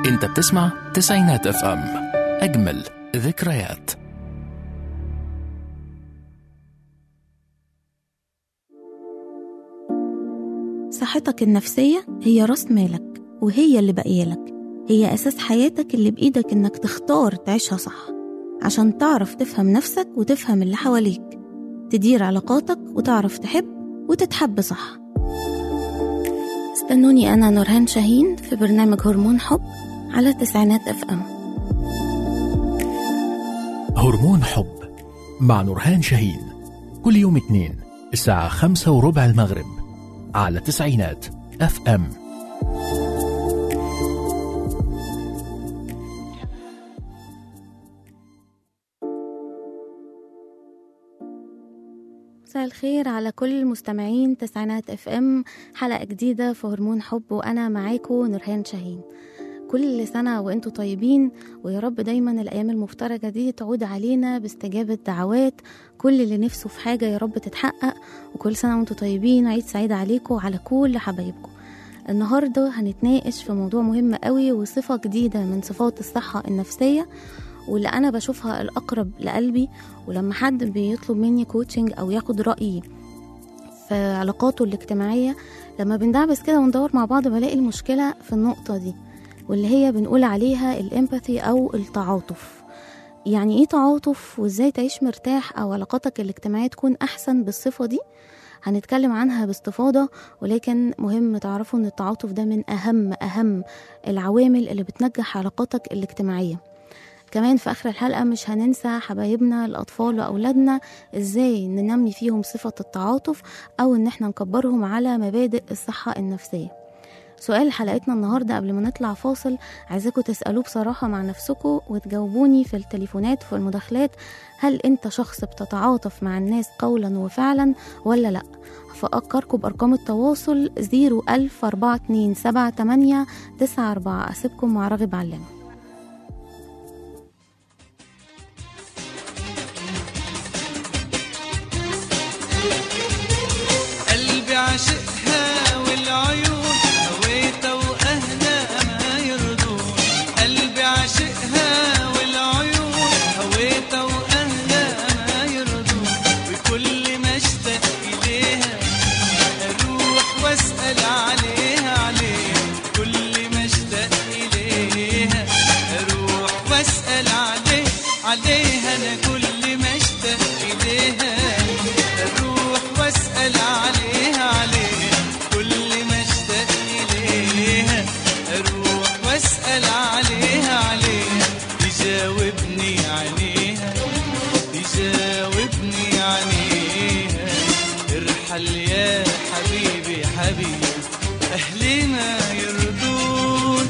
انت بتسمع تسعينات اف ام، اجمل ذكريات. صحتك النفسية هي راس مالك، وهي اللي بقيالك، هي أساس حياتك اللي بإيدك إنك تختار تعيشها صح، عشان تعرف تفهم نفسك وتفهم اللي حواليك، تدير علاقاتك وتعرف تحب وتتحب صح. استنوني أنا نورهان شاهين في برنامج هرمون حب على تسعينات اف ام. هرمون حب مع نورهان شاهين، كل يوم اثنين الساعة 5:15 المغرب على تسعينات اف ام. مساء الخير على كل المستمعين تسعينات اف ام، حلقة جديدة في هرمون حب وأنا معاكم نورهان شاهين. كل سنة وانتوا طيبين، ويا رب دايما الأيام المفترجة دي تعود علينا باستجابة دعوات كل اللي نفسه في حاجة يا رب تتحقق. وكل سنة وانتوا طيبين، عيد سعيد عليكم وعلى كل حبايبكم. النهاردة هنتناقش في موضوع مهم قوي وصفة جديدة من صفات الصحة النفسية، واللي أنا بشوفها الأقرب لقلبي. ولما حد بيطلب مني كوتشنج أو ياخد رأيي في علاقاته الاجتماعية، لما بندعبس كده وندور مع بعض بلاقي المشكلة في النقطة دي، واللي هي بنقول عليها الامباثي أو التعاطف. يعني ايه تعاطف وازاي تعيش مرتاح أو علاقاتك الاجتماعية تكون أحسن بالصفة دي؟ هنتكلم عنها باستفاضة، ولكن مهم تعرفوا ان التعاطف ده من أهم العوامل اللي بتنجح علاقاتك الاجتماعية. كمان في آخر الحلقة مش هننسى حبايبنا الأطفال وأولادنا ازاي ننمي فيهم صفة التعاطف أو ان احنا نكبرهم على مبادئ الصحة النفسية. سؤال حلقتنا النهاردة قبل ما نطلع فاصل، عايزاكم تسألوه بصراحة مع نفسكم وتجاوبوني في التليفونات وفي المداخلات: هل انت شخص بتتعاطف مع الناس قولا وفعلا ولا لا؟ فأفكركم بأرقام التواصل 010427894. أسيبكم مع راغب علام. قلبي عاشقها والعيون هويتها واهلها ما يرضون. قلبي عاشقها والعيون هويتها واهلها ما يرضون. وكل ما اشتاق اليها اروح واسال عليها. كل ما اشتاق اليها اروح واسال عليها. انا كل ما اشتاق اليها اروح واسال عليها. كل ما اشتاق اليها اروح واسال عليها. تجاوبني عينيها ارحل يا حبيبي اهلي ما يرضون.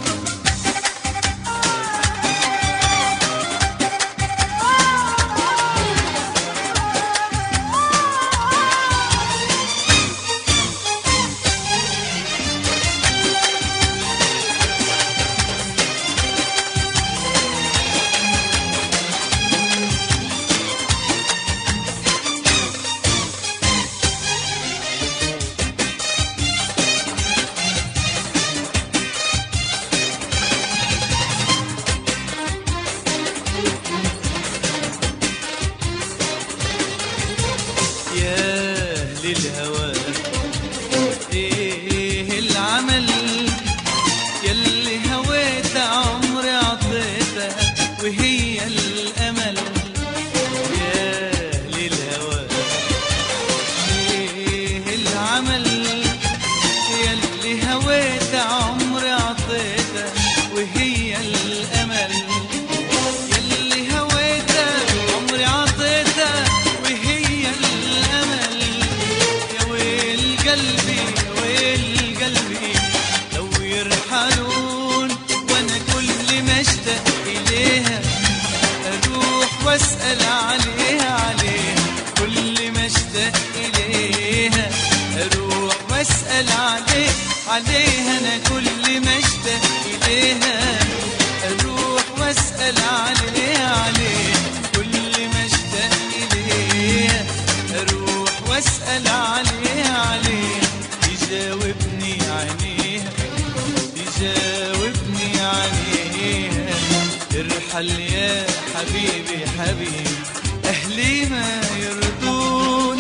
واسأل عليها. كل ما اشتاق إليها أروح واسأل عليها. أنا كل ما اشتاق إليها أروح واسأل عليها. كل ما اشتاق إليها أروح واسأل عليها. تجاوبني عينيها ارحل يا حبيبي حبيبي، أهلي ما يرضون.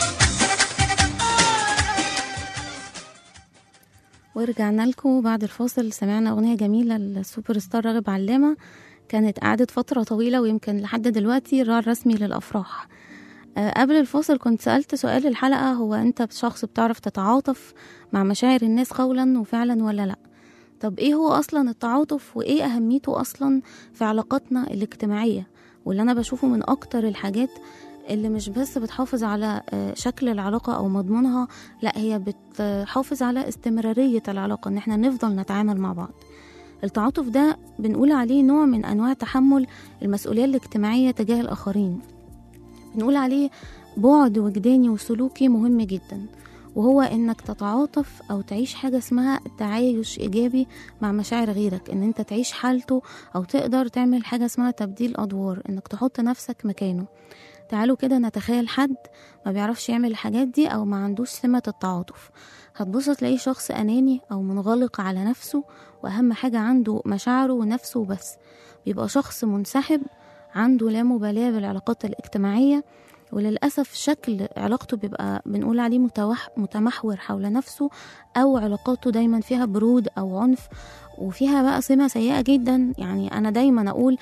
ورجعنا لكم بعد الفاصل. سمعنا أغنية جميلة للسوبر ستار راغب علامة، كانت قعدت فترة طويلة ويمكن لحد دلوقتي الراعي الرسمي للأفراح. قبل الفاصل كنت سألت سؤال الحلقة، هو أنت شخص بتعرف تتعاطف مع مشاعر الناس قولا وفعلا ولا لأ؟ طب إيه هو أصلا التعاطف وإيه أهميته أصلا في علاقاتنا الاجتماعية؟ واللي أنا بشوفه من أكتر الحاجات اللي مش بس بتحافظ على شكل العلاقة أو مضمونها، لأ هي بتحافظ على استمرارية العلاقة، إن احنا نفضل نتعامل مع بعض. التعاطف ده بنقول عليه نوع من أنواع تحمل المسؤولية الاجتماعية تجاه الآخرين، بنقول عليه بعد وجداني وسلوكي مهم جدا، وهو إنك تتعاطف أو تعيش حاجة اسمها تعايش إيجابي مع مشاعر غيرك، إن أنت تعيش حالته أو تقدر تعمل حاجة اسمها تبديل أدوار، إنك تحط نفسك مكانه. تعالوا كده نتخيل حد ما بيعرفش يعمل الحاجات دي أو ما عندوش سمة التعاطف، هتبص تلاقيه شخص أناني أو منغلق على نفسه، وأهم حاجة عنده مشاعره ونفسه بس. بيبقى شخص منسحب، عنده لا مبالاة بالعلاقات الاجتماعية، وللأسف شكل علاقته بيبقى بنقول عليه متمحور حول نفسه، أو علاقاته دايما فيها برود أو عنف، وفيها بقى سمة سيئة جدا. يعني أنا دايما أقول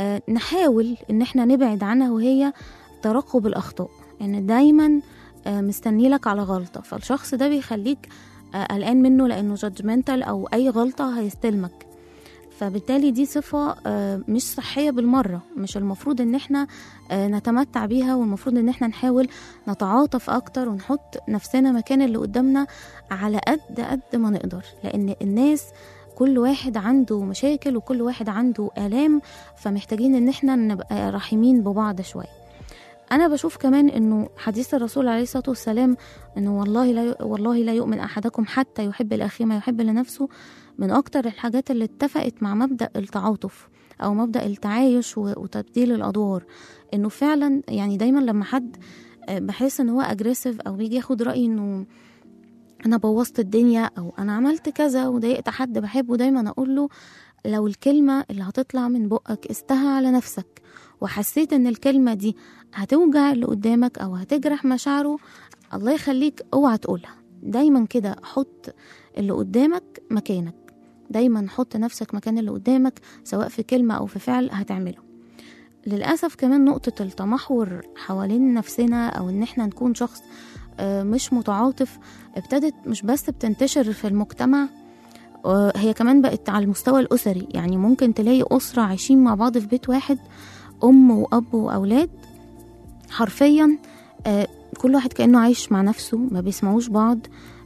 نحاول إن احنا نبعد عنها، وهي ترقب الأخطاء، إن يعني دايما مستني لك على غلطة، فالشخص ده بيخليك قلقان منه لأنه judgmental، أو أي غلطة هيستلمك. فبالتالي دي صفة مش صحية بالمرة، مش المفروض ان احنا نتمتع بيها، والمفروض ان احنا نحاول نتعاطف اكتر ونحط نفسنا مكان اللي قدامنا على قد ما نقدر، لان الناس كل واحد عنده مشاكل وكل واحد عنده آلام، فمحتاجين ان احنا نبقى رحيمين ببعض شوية. أنا بشوف كمان إنه حديث الرسول عليه الصلاة والسلام إنه والله لا يؤمن أحدكم حتى يحب لأخيه ما يحب لنفسه، من أكتر الحاجات اللي اتفقت مع مبدأ التعاطف أو مبدأ التعايش وتبديل الأدوار. إنه فعلا يعني دايما لما حد بحس إنه هو أجريسيف أو بيجي ياخد رأيي إنه أنا بوظت الدنيا أو أنا عملت كذا وضايقت حد بحبه، دايما أقول له لو الكلمة اللي هتطلع من بقك استها على نفسك، وحسيت ان الكلمة دي هتوجع اللي قدامك او هتجرح مشاعره، الله يخليك اوعى تقولها. دايما كده حط اللي قدامك مكانك، دايما حط نفسك مكان اللي قدامك، سواء في كلمة او في فعل هتعمله. للأسف كمان نقطة التمحور حوالين نفسنا او ان احنا نكون شخص مش متعاطف ابتدت مش بس بتنتشر في المجتمع، هي كمان بقت على المستوى الأسري. يعني ممكن تلاقي أسرة عايشين مع بعض في بيت واحد، أم وأب وأولاد، حرفيا كل واحد كأنه عايش مع نفسه، ما بيسمعوش بعض.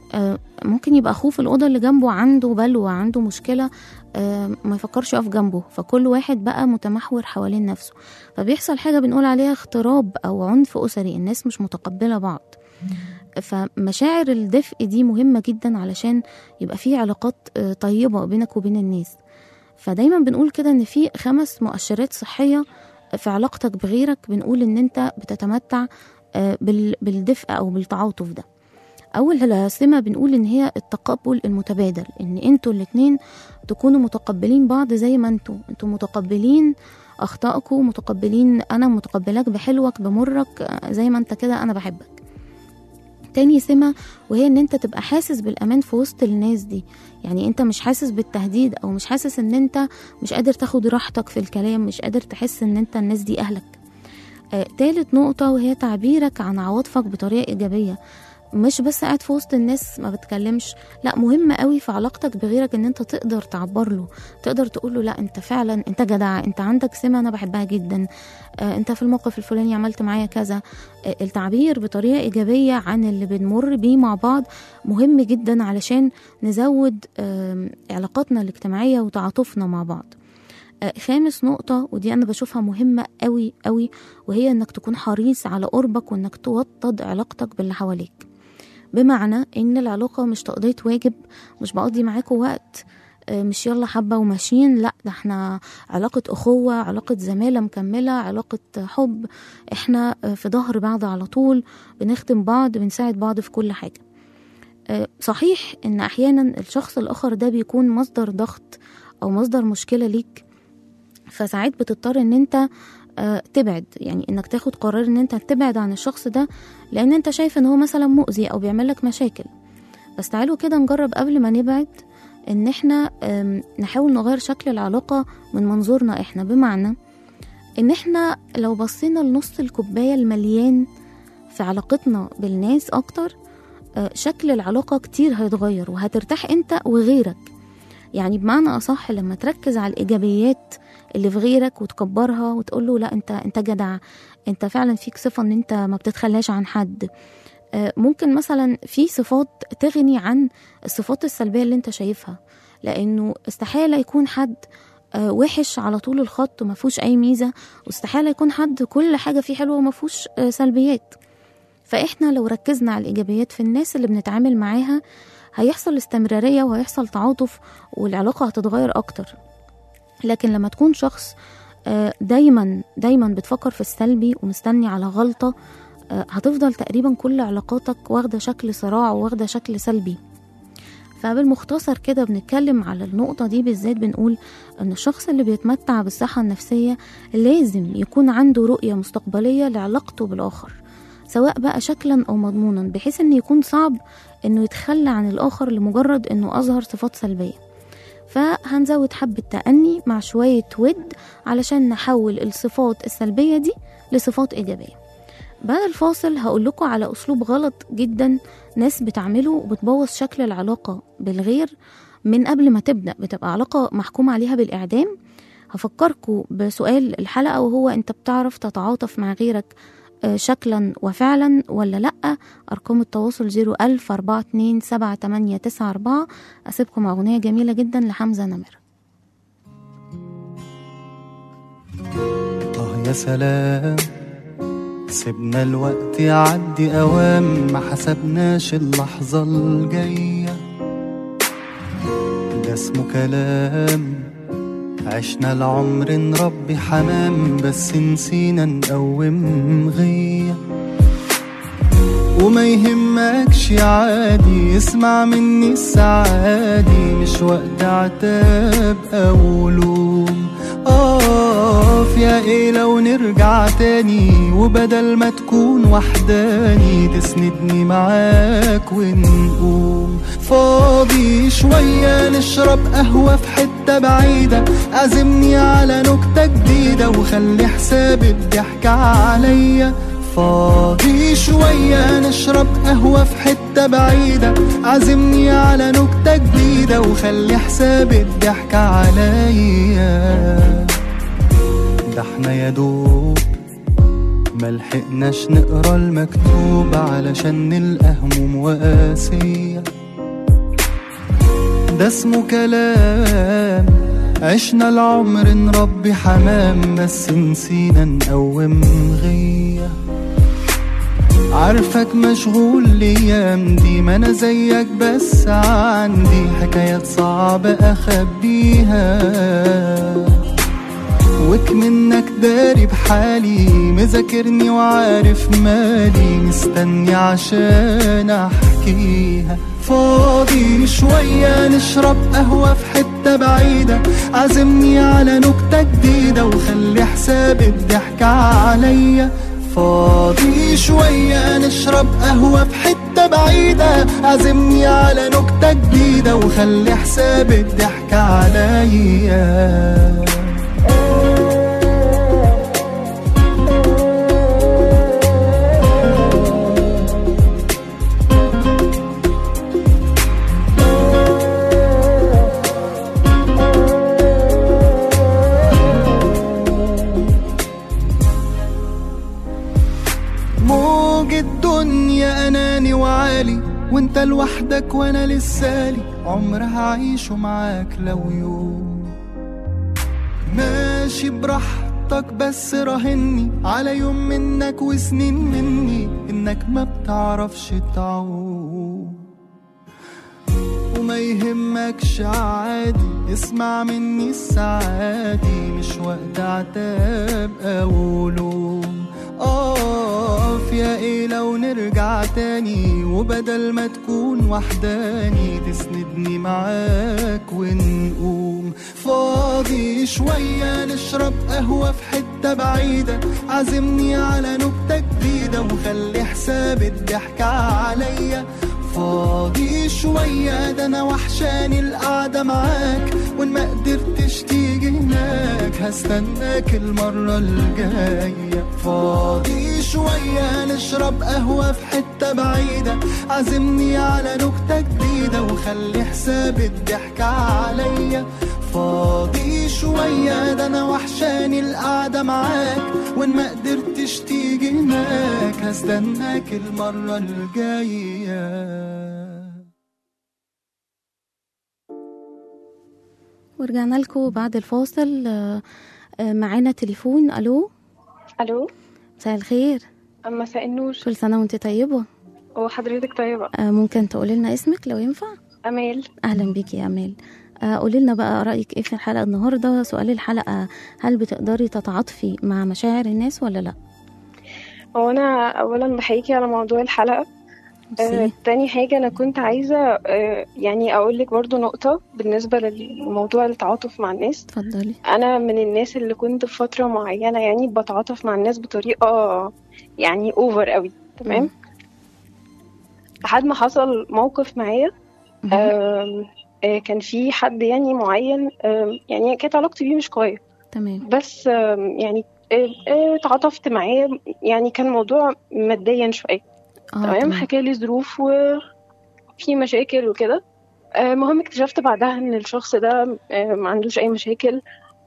ممكن يبقى أخوه في الأوضة اللي جنبه عنده بلوى، عنده مشكلة، ما يفكرش يقف جنبه، فكل واحد بقى متمحور حوالين نفسه، فبيحصل حاجة بنقول عليها اغتراب أو عنف أسري، الناس مش متقبلة بعض. فمشاعر الدفء دي مهمة جدا علشان يبقى فيه علاقات طيبة بينك وبين الناس. فدايما بنقول كده ان في 5 مؤشرات صحية في علاقتك بغيرك، بنقول ان انت بتتمتع بالدفء او بالتعاطف ده. اول سمة بنقول ان هي التقبل المتبادل، ان انتوا الاتنين تكونوا متقبلين بعض زي ما انتوا متقبلين اخطائكم، متقبلين انا متقبلاك بحلوك بمرك زي ما انت كده انا بحبك. تاني سمة وهي ان انت تبقى حاسس بالامان في وسط الناس دي، يعني انت مش حاسس بالتهديد او مش حاسس ان انت مش قادر تاخد راحتك في الكلام، مش قادر تحس ان انت الناس دي اهلك. تالت نقطة وهي تعبيرك عن عواطفك بطريقة ايجابية، مش بس قاعد في وسط الناس ما بتكلمش، لا مهم قوي في علاقتك بغيرك ان انت تقدر تعبر له، تقدر تقول له لا انت فعلا انت جدع، انت عندك سمة انا بحبها جدا، انت في الموقف الفلاني عملت معايا كذا. التعبير بطريقة ايجابية عن اللي بنمر بيه مع بعض مهم جدا علشان نزود علاقاتنا الاجتماعية وتعاطفنا مع بعض. خامس نقطة ودي أنا بشوفها مهمة قوي قوي، وهي أنك تكون حريص على قربك وأنك توطد علاقتك باللي حواليك. بمعنى أن العلاقة مش تقضية واجب، مش بقضي معاكوا وقت مش يلا حبة وماشيين، لا ده احنا علاقة أخوة، علاقة زمالة مكملة، علاقة حب، احنا في ظهر بعض على طول، بنخدم بعض، بنساعد بعض في كل حاجة. صحيح أن أحيانا الشخص الآخر ده بيكون مصدر ضغط أو مصدر مشكلة ليك فساعات بتضطر ان انت تبعد، يعني انك تاخد قرار ان انت تبعد عن الشخص ده لان انت شايف ان هو مثلا مؤذي او بيعمل لك مشاكل. بس تعالوا كده نجرب قبل ما نبعد ان احنا نحاول نغير شكل العلاقة من منظورنا احنا، بمعنى ان احنا لو بصينا لنص الكوباية المليان في علاقتنا بالناس اكتر، شكل العلاقة كتير هيتغير وهترتاح انت وغيرك. يعني بمعنى اصح لما تركز على الايجابيات اللي في غيرك وتكبرها وتقول له لا انت جدع، انت فعلا فيك صفة ان انت ما بتتخلاش عن حد. ممكن مثلا في صفات تغني عن الصفات السلبية اللي انت شايفها، لانه استحالة يكون حد وحش على طول الخط وما فيهوش اي ميزة، واستحالة يكون حد كل حاجة فيه حلوة وما فيهوش سلبيات. فاحنا لو ركزنا على الايجابيات في الناس اللي بنتعامل معاها هيحصل استمرارية وهيحصل تعاطف والعلاقة هتتغير اكتر. لكن لما تكون شخص دايما بتفكر في السلبي ومستني على غلطة، هتفضل تقريبا كل علاقاتك واخدة شكل صراع وواخدة شكل سلبي. فبالمختصر كده بنتكلم على النقطة دي بالذات، بنقول ان الشخص اللي بيتمتع بالصحة النفسية لازم يكون عنده رؤية مستقبلية لعلاقته بالآخر، سواء بقى شكلا او مضمونا، بحيث ان يكون صعب انه يتخلى عن الآخر لمجرد انه اظهر صفات سلبية. فهنزود حبة تأني مع شوية ود علشان نحول الصفات السلبية دي لصفات إيجابية. بعد الفاصل هقول لكم على أسلوب غلط جدا ناس بتعمله وبتبوظ شكل العلاقة بالغير من قبل ما تبدأ، بتبقى علاقة محكوم عليها بالإعدام. هفكركم بسؤال الحلقة، وهو أنت بتعرف تتعاطف مع غيرك شكلا وفعلا ولا لأ؟ أرقام التواصل 010427894. أسيبكم مع أغنية جميلة جدا لحمزة نمرة. يا سلام، سيبنا الوقت يعدي أوام، ما حسبناش اللحظة الجاية. ده اسمه كلام، عشنا العمر نربي حمام، بس نسينا نقوم غية. وما يهمكش عادي، اسمع مني السعادي، مش وقت عتاب أو لوم. يا ايه لو نرجع تاني، وبدل ما تكون وحداني تسندني معاك ونقوم. فاضي شوية نشرب قهوة في حتة بعيدة، عزمني على نكتة جديدة وخلي حساب الضحك عليا. فاضي شوية نشرب قهوة في حتة بعيدة، عزمني على نكتة جديدة وخلي حساب الضحك عليا. ده احنا يا دوب ملحقناش نقرا المكتوب علشان نلقى هموم وقاسية. ده اسمه كلام، عشنا العمر نربي حمام، بس نسينا نقوم غية. عارفك مشغول الايام دي، ما انا زيك بس عندي حكايات صعبة اخبيها. وكمنك داري بحالي، مذاكرني وعارف مالي، مستني عشان احكيها. فاضي شوية نشرب قهوة في حتة بعيدة، عزمني على نكتة جديدة وخلي حساب الضحك عليا. فاضي شوية نشرب قهوة في حتة بعيدة، عزمني على نكتة جديدة وخلي حساب الضحك عليا. وانت لوحدك وانا لسالي، عمر هعيشه معاك لو يوم. ماشي براحتك بس راهني على يوم منك وسنين مني، انك ما بتعرفش تعوم. وما يهمكش عادي، اسمع مني السعادي، مش وقت عتاب او لوم. يا ايه لو نرجع تاني، وبدل ما تكون وحداني تسندني معاك ونقوم. فاضي فاضي شوية نشرب قهوة في حتة بعيدة، عزمني على نكتة جديدة وخلي حساب الضحكة عليا. فاضي شوية ده أنا وحشاني القعدة معاك، وإن ما قدرتش تيجي هناك هستناك المرة الجاية. فاضي شوية نشرب قهوة في حتة بعيدة، عزمني على نكتة جديدة وخلي حساب الضحكة عليا. فاضي شوية ده أنا وحشاني القعدة معاك، وإن ما قدرتش تيجي هناك هستناك المرة الجاية. ورجعنا لكم بعد الفاصل. معانا تليفون. الو. الو، مساء الخير. مساء النور. كل سنه وانت طيبه. وحضرتك طيبه. ممكن تقولي لنا اسمك لو ينفع؟ امال. اهلا بيكي يا امال. قولي لنا بقى رايك ايه في الحلقه النهارده. سؤال الحلقه: هل بتقدري تتعاطفي مع مشاعر الناس ولا لا؟ هو انا اولا بحييكي على موضوع الحلقه. تاني حاجه انا كنت عايزه يعني اقول لك برضو نقطه بالنسبه للموضوع التعاطف مع الناس. اتفضلي. انا من الناس اللي كنت في فتره معينه يعني بتعاطف مع الناس بطريقه يعني اوفر قوي. تمام. لحد ما حصل موقف معايا. كان في حد يعني معين، يعني كانت علاقتي بيه مش قويه. تمام. بس يعني تعاطفت معاه، يعني كان موضوع ماديا شويه. تمام. حكى لي ظروف وفي مشاكل وكده. مهم اكتشفت بعدها ان الشخص ده ما عندوش اي مشاكل.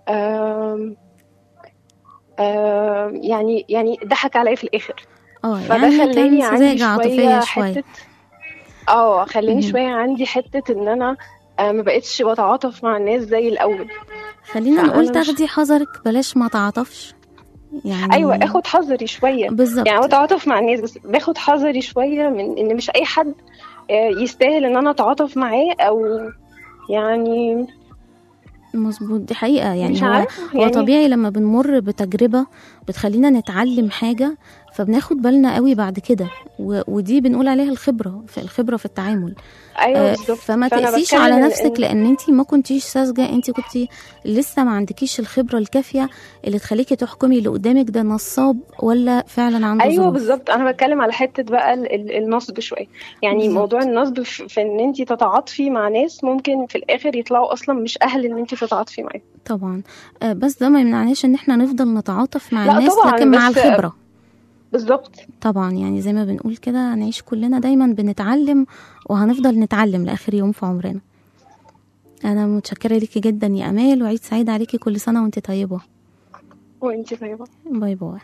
يعني ضحك عليا في الاخر. يعني خلاني عندي شويه حته خلاني شويه عندي حته ان انا ما بقتش بتعاطف مع الناس زي الاول. خلينا نقول تاخدي حذرك، بلاش ما تعاطفش يعني. ايوه، اخد حذري شويه بالظبط. يعني بتعاطف مع الناس بس باخد حذري شويه من ان مش اي حد يستاهل ان انا اتعاطف معاه، او يعني مظبوط. دي حقيقه يعني. مش هو طبيعي لما بنمر بتجربه بتخلينا نتعلم حاجه، فبناخد بالنا قوي بعد كده، ودي بنقول عليها الخبره في التعامل. ايوه فما تقسيش على نفسك لان انت ما كنتيش ساذجه، انت كنتي لسه ما عندكيش الخبره الكافيه اللي تخليكي تحكمي اللي قدامك ده نصاب ولا فعلا عنده ايوه ظروف. بالظبط. انا بتكلم على حته بقى النصب شويه يعني بالزبط. موضوع النصب في ان انت تتعاطفي مع ناس ممكن في الاخر يطلعوا اصلا مش اهل ان انت تتعاطفي معاهم. طبعا. بس ده ما يمنعناش ان احنا نفضل نتعاطف مع الناس طبعاً، لكن مع الخبره. بالظبط. طبعا يعني زي ما بنقول كده، هنعيش كلنا دايما بنتعلم وهنفضل نتعلم لاخر يوم في عمرنا. انا متشكره ليكي جدا يا امال، وعيد سعيد عليكي. كل سنه وانت طيبه. وانت طيبه. باي باي.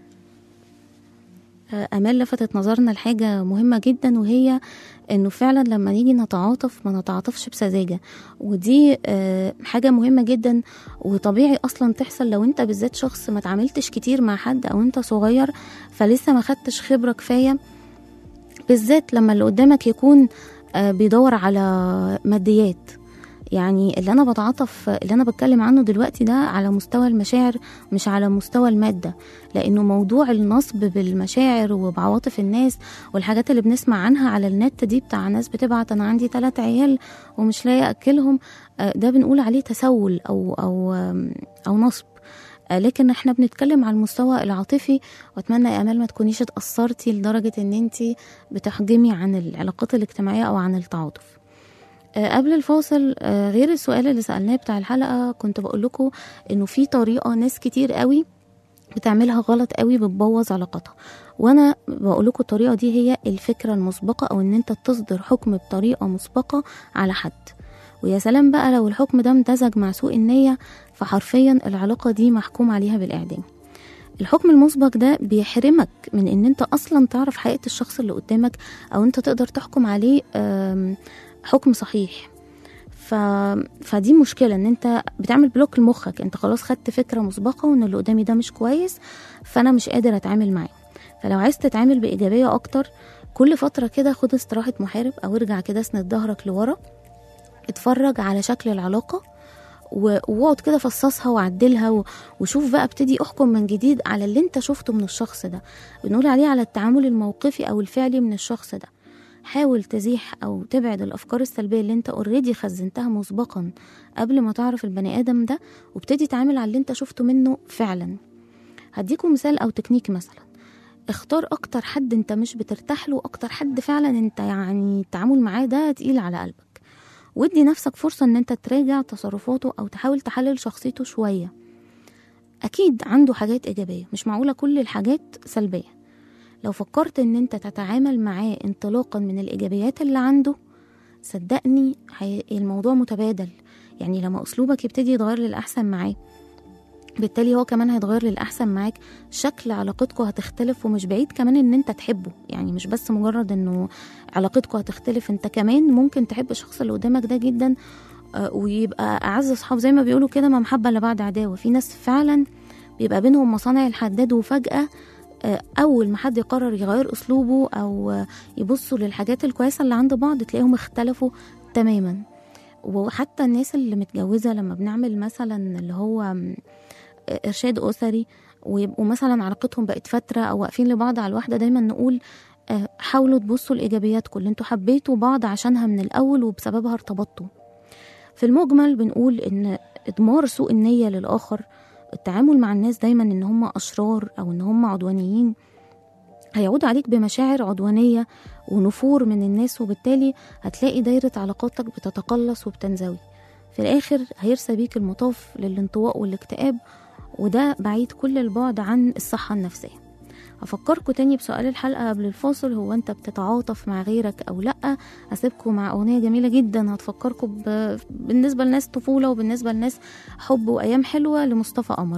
امال لفتت نظرنا لحاجه مهمه جدا، وهي انه فعلا لما نيجي نتعاطف ما نتعاطفش بسذاجه، ودي حاجه مهمه جدا وطبيعي اصلا تحصل لو انت بالذات شخص ما تعاملتش كتير مع حد، او انت صغير فلسه ما خدتش خبره كفايه، بالذات لما اللي قدامك يكون بيدور على ماديات. يعني اللي انا بتكلم عنه دلوقتي ده على مستوى المشاعر مش على مستوى المادة، لانه موضوع النصب بالمشاعر وبعواطف الناس والحاجات اللي بنسمع عنها على النت دي بتاع ناس بتبعت انا عندي 3 عيال ومش لاقي اكلهم، ده بنقول عليه تسول او نصب. لكن احنا بنتكلم على المستوى العاطفي، واتمنى يا امال ما تكونيش اتأثرتي لدرجة ان انتي بتحجمي عن العلاقات الاجتماعية او عن التعاطف. قبل الفاصل غير السؤال اللي سألناه بتاع الحلقة، كنت بقول لكم انه في طريقة ناس كتير قوي بتعملها غلط قوي بتبوظ علاقتها، وانا بقول لكم الطريقة دي هي الفكرة المسبقة، او ان انت تصدر حكم بطريقة مسبقة على حد. ويا سلام بقى لو الحكم ده امتزج مع سوء النية، فحرفيا العلاقة دي محكوم عليها بالإعدام. الحكم المسبق ده بيحرمك من ان انت اصلا تعرف حقيقة الشخص اللي قدامك، او انت تقدر تحكم عليه حكم صحيح. فدي مشكلة، ان انت بتعمل بلوك لمخك، انت خلاص خدت فكرة مسبقة وان اللي قدامي ده مش كويس فانا مش قادر اتعامل معاه. فلو عايز تتعامل بإيجابية اكتر، كل فترة كده خد استراحة محارب، او ارجع كده اسند ظهرك لورا، اتفرج على شكل العلاقة واقعد كده فصصها وعدلها وشوف بقى، ابتدي احكم من جديد على اللي انت شفته من الشخص ده. بنقول عليه على التعامل الموقفي او الفعلي من الشخص ده. حاول تزيح أو تبعد الأفكار السلبية اللي انت اوريدي خزنتها مسبقا قبل ما تعرف البني آدم ده، وابتدي تعامل على اللي انت شفته منه فعلا. هديكم مثال أو تكنيك. مثلا اختار أكتر حد انت مش بترتاح له، أكتر حد فعلا انت يعني التعامل معاه ده تقيل على قلبك، وادي نفسك فرصة ان انت تراجع تصرفاته أو تحاول تحلل شخصيته شوية. أكيد عنده حاجات إيجابية، مش معقولة كل الحاجات سلبية. لو فكرت ان انت تتعامل معاه انطلاقا من الإيجابيات اللي عنده، صدقني الموضوع متبادل. يعني لما أسلوبك يبتدي يتغير للأحسن معاه، بالتالي هو كمان هيتغير للأحسن معاك، شكل علاقتكم هتختلف. ومش بعيد كمان ان انت تحبه، يعني مش بس مجرد انه علاقتكم هتختلف، انت كمان ممكن تحب الشخص اللي قدامك ده جدا، ويبقى أعز أصحاب زي ما بيقولوا كده، ما محبة إلا بعد عداوة. في ناس فعلا بيبقى بينهم مصانع الحداد، وفجأة أول ما حد يقرر يغير أسلوبه أو يبصوا للحاجات الكويسة اللي عند بعض تلاقيهم اختلفوا تماما. وحتى الناس اللي متجوزة لما بنعمل مثلا اللي هو إرشاد أسري، ويبقوا مثلا علاقتهم بقت فترة أو واقفين لبعض على الواحدة، دايما نقول حاولوا تبصوا الإيجابياتكم اللي انتوا حبيتوا بعض عشانها من الأول وبسببها ارتبطتوا. في المجمل بنقول إن إدمار سوء النية للآخر، التعامل مع الناس دايما إن هم أشرار أو إن هم عدوانيين، هيعود عليك بمشاعر عدوانية ونفور من الناس، وبالتالي هتلاقي دايرة علاقاتك بتتقلص وبتنزوي. في الآخر هيرسى بيك المطاف للانطواء والاكتئاب، وده بعيد كل البعد عن الصحة النفسية. هفكركم تاني بسؤال الحلقة قبل الفاصل، هو أنت بتتعاطف مع غيرك أو لأ؟ هسيبكم مع أغنية جميلة جدا هتفكركم بالنسبة لناس طفولة وبالنسبة لناس حب وأيام حلوة لمصطفى قمر.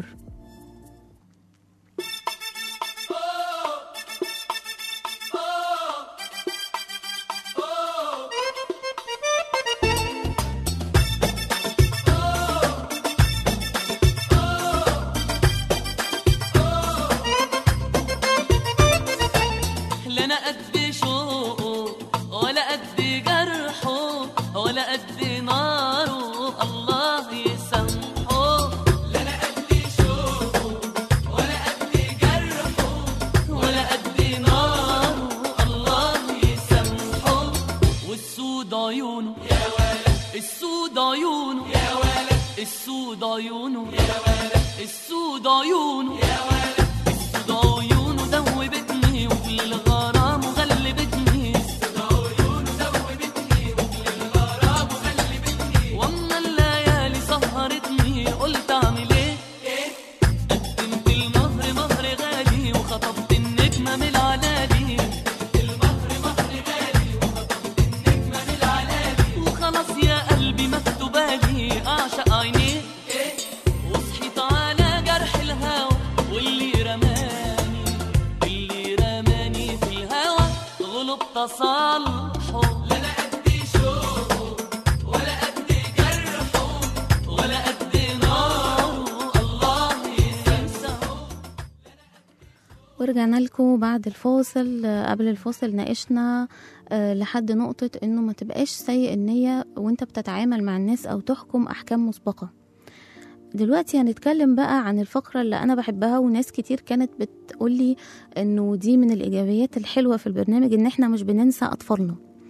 ورجعنا لكم بعد الفاصل. قبل الفاصل ناقشنا لحد نقطة انه ما تبقاش سيء النية وانت بتتعامل مع الناس او تحكم احكام مسبقة. دلوقتي هنتكلم بقى عن الفقرة اللي انا بحبها وناس كتير كانت بتقولي انه دي من الايجابيات الحلوة في البرنامج، ان احنا مش بننسى اطفالنا.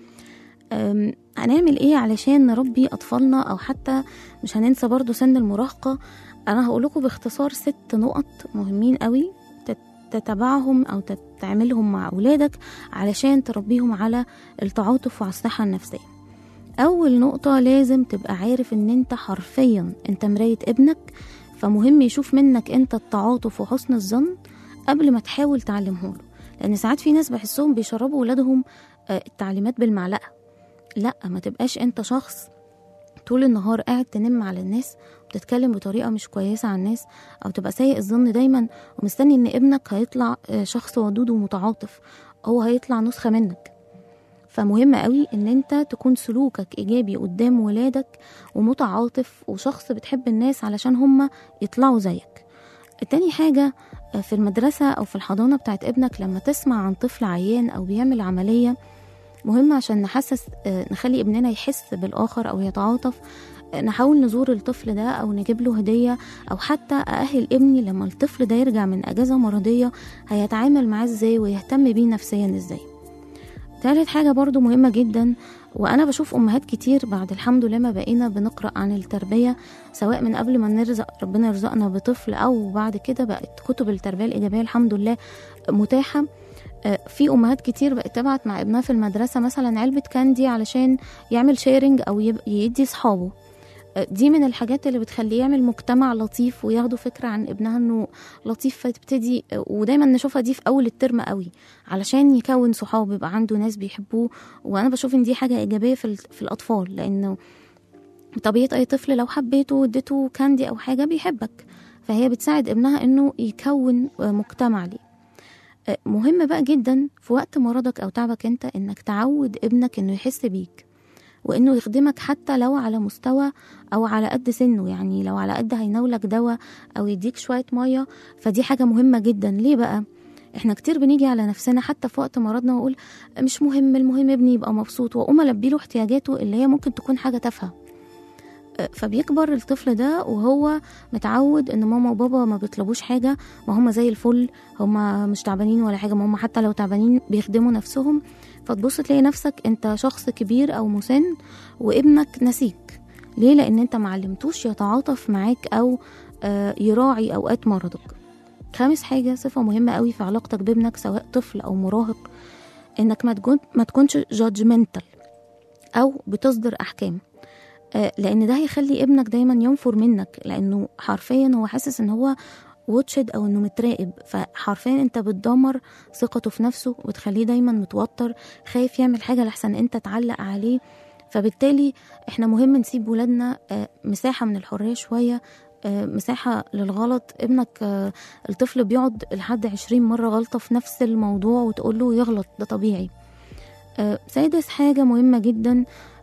هنعمل ايه علشان نربي اطفالنا، او حتى مش هننسى برضو سن المراهقة؟ انا هقولكم باختصار 6 نقط مهمين قوي تتبعهم أو تعملهم مع أولادك علشان تربيهم على التعاطف وعلى الصحة النفسية. أول نقطة، لازم تبقى عارف إن أنت حرفيا أنت مراية ابنك، فمهم يشوف منك أنت التعاطف وحسن الظن قبل ما تحاول تعلمه له. لأن ساعات في ناس بحسهم بيشربوا ولادهم التعليمات بالمعلقة. لا، ما تبقاش أنت شخص طول النهار قاعد تنم على الناس وبتتكلم بطريقة مش كويسة عن الناس، أو تبقى سيء الظن دايما ومستني إن ابنك هيطلع شخص ودود ومتعاطف، هو هيطلع نسخة منك. فمهم قوي إن أنت تكون سلوكك إيجابي قدام ولادك ومتعاطف وشخص بتحب الناس علشان هم يطلعوا زيك. تاني حاجة، في المدرسة أو في الحضانة بتاعت ابنك لما تسمع عن طفل عيان أو بيعمل عملية، مهم عشان نخلي ابننا يحس بالآخر أو يتعاطف، نحاول نزور الطفل ده أو نجيب له هدية، أو حتى أأهل ابني لما الطفل ده يرجع من أجازة مرضية هيتعامل معاه إزاي ويهتم بيه نفسيا إزاي. ثالث حاجة برضو مهمة جدا، وأنا بشوف أمهات كتير بعد الحمد لله ما بقينا بنقرأ عن التربية، سواء من قبل ما نرزق ربنا يرزقنا بطفل أو بعد كده بقت كتب التربية الإيجابية الحمد لله متاحة. في أمهات كتير بقت تبعت مع ابنها في المدرسة مثلا علبة كاندي علشان يعمل شيرنج أو يدي صحابه. دي من الحاجات اللي بتخليه يعمل مجتمع لطيف وياخدوا فكرة عن ابنها انه لطيف، فتبتدي ودايما نشوفها دي في اول الترم قوي علشان يكون صحاب، يبقى عنده ناس بيحبوه. وانا بشوف ان دي حاجة ايجابية في الاطفال، لانه طبيعة اي طفل لو حبيته واديته كاندي او حاجة بيحبك، فهي بتساعد ابنها انه يكون مجتمع ليه. مهم بقى جدا في وقت مرضك او تعبك انت انك تعود ابنك انه يحس بيك وانه يخدمك حتى لو على مستوى او على قد سنه. يعني لو على قد هيناولك دواء او يديك شوية مية، فدي حاجة مهمة جدا. ليه بقى؟ احنا كتير بنيجي على نفسنا حتى في وقت مرضنا ونقول مش مهم، المهم ابني يبقى مبسوط، واقوم البيله احتياجاته اللي هي ممكن تكون حاجة تافهة. فبيكبر الطفل ده وهو متعود ان ماما وبابا ما بيطلبوش حاجة، ما هم زي الفل، هم مش تعبانين ولا حاجة، ما هم حتى لو تعبانين بيخدموا نفسهم. فتبص تلاقي نفسك انت شخص كبير او مسن وابنك نسيك. ليه؟ لان انت معلمتوش يتعاطف معاك او يراعي اوقات مرضك. خامس حاجة، صفة مهمة قوي في علاقتك بابنك سواء طفل او مراهق، انك ما تكونش judgmental او بتصدر احكام، لان ده هيخلي ابنك دايما ينفر منك، لانه حرفيا هو حاسس ان هو واتشد او انه متراقب. فحرفيا انت بتدمر ثقته في نفسه وتخليه دايما متوتر خايف يعمل حاجة لحسن انت تعلق عليه. فبالتالي احنا مهم نسيب ولادنا مساحة من الحرية شوية، مساحة للغلط. ابنك الطفل بيقعد لحد 20 مرة غلطة في نفس الموضوع وتقول له يغلط، ده طبيعي. سادس حاجة مهمة جدا،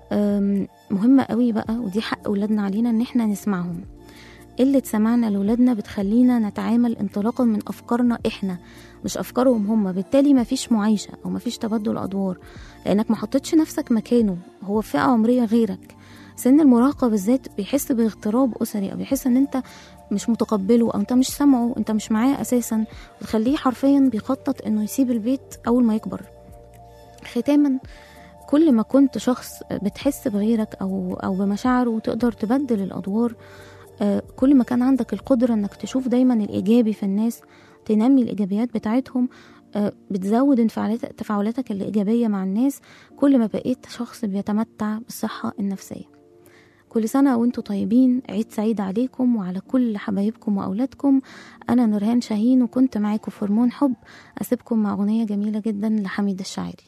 مهمة قوي بقى، ودي حق ولادنا علينا ان احنا نسمعهم. قلة سمعنا لولادنا بتخلينا نتعامل انطلاقا من أفكارنا إحنا مش أفكارهم هم، بالتالي مفيش معايشة أو مفيش تبادل أدوار، لأنك ما حطيتش نفسك مكانه. هو فئة عمرية غيرك. سن المراهقة بالذات بيحس باغتراب أسري أو بيحس أن أنت مش متقبله أو أنت مش سامعه، أنت مش معاه أساسا، وتخليه حرفيا بيخطط أنه يسيب البيت أول ما يكبر. ختاما، كل ما كنت شخص بتحس بغيرك أو بمشاعره وتقدر تبدل الأدوار، كل ما كان عندك القدرة انك تشوف دايما الإيجابي في الناس، تنمي الإيجابيات بتاعتهم، بتزود تفاعلاتك الإيجابية مع الناس، كل ما بقيت شخص بيتمتع بالصحة النفسية. كل سنة وانتوا طيبين، عيد سعيد عليكم وعلى كل حبايبكم وأولادكم. أنا نورهان شاهين وكنت معاكم في هرمون حب. أسيبكم مع أغنية جميلة جدا لحميد الشاعري.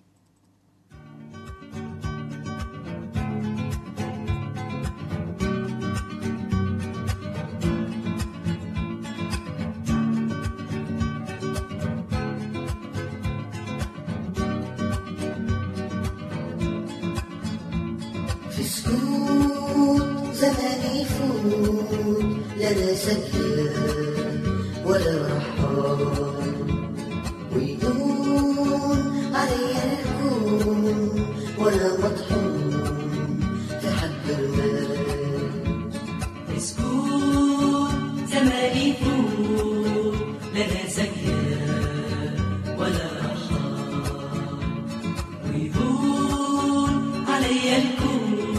زماني يفوت لا سكر ولا رحال، ويدون علي الكون ولا مطحون في حب المال. مسكون زماني يفوت لا سكر ولا رحال، ويدون علي الكون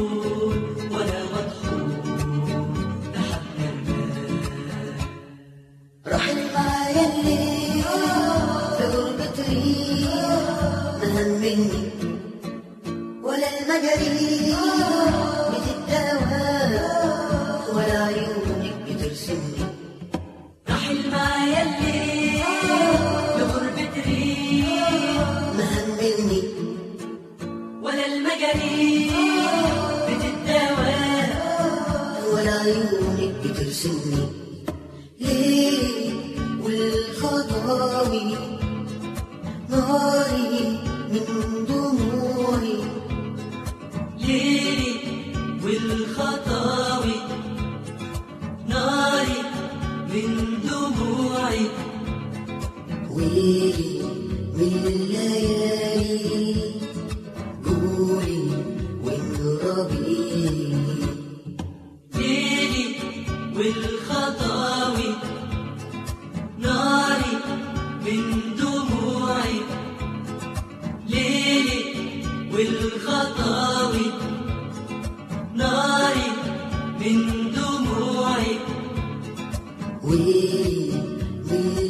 ولا المجاري بتتداوى ولا عيونك بترسمني. رحل معايا الليل بغربة ريح ما همني ولا المجاري بتتداوى ولا عيونك بترسمني. ليه والخطاوي ناري من دموعي، ليلي والخطاوي ناري من دموعي، ويلي من الليالي قولي وانربي. ليلي والخطاوي ناري من دموعي، ليلي من دموعي ويلي من